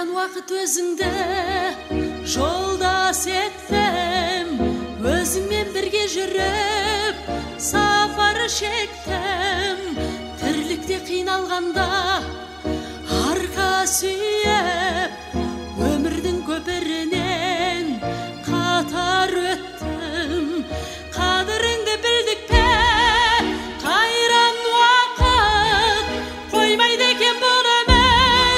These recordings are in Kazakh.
қайран уақыт өзіңді жолдас еттім, өзіңмен бірге жүріп сапар шектім. Тірлікте қиналғанда арқа сүйеп, өмірдің көпірінен қатар өттім. Қадіріңді білдік пе, қайран уақыт, қоймайды екен бұл өмір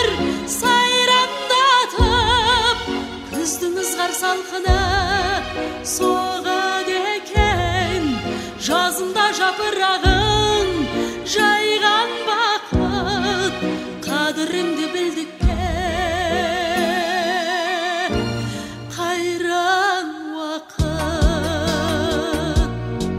сайрандатып. Күздің ызғар салқыны соғады екен, жазында жапырағын жайған бақыт. Қадіріңді білдік пе, қайран уақыт.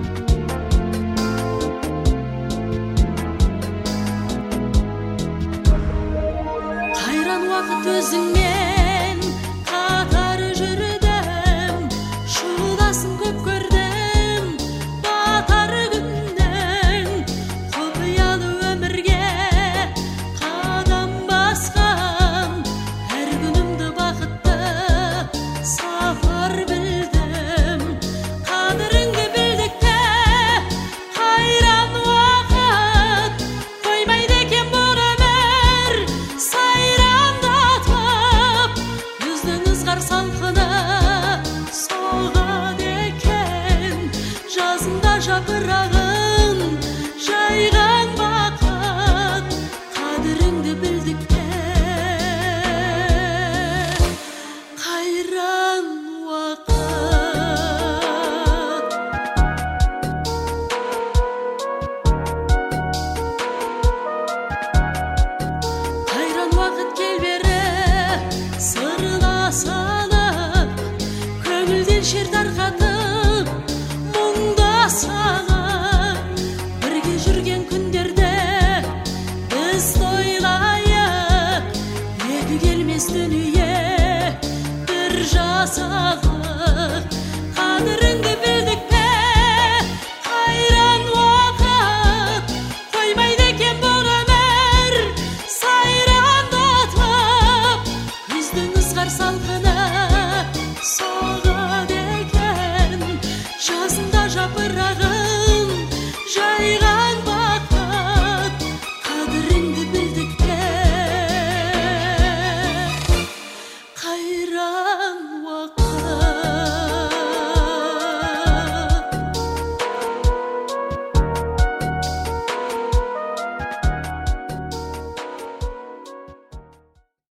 Қайран уақыт өзіңмен қатар жүрдім, шудасын көп көрдім батар күннен. Құпиялы өмірге қадам басқан, әр күнімді бақытты сапар білдім. Қадіріңді білдік пе, қайран уақыт, қоймайды екен бұл өмір сайрандатып. Күздің ызғар салқыны соғады екен, жазында жапырағын жайған бақыт. Қадіріңді білдік пе, қайран уақыт. Қайран уақыт кел бері сырласалық, көңілден шер тарқатып мұңдасалық. Бірге жүрген күндерде біз тойлайық, екі келмес дүние бір жасалық. Қадірі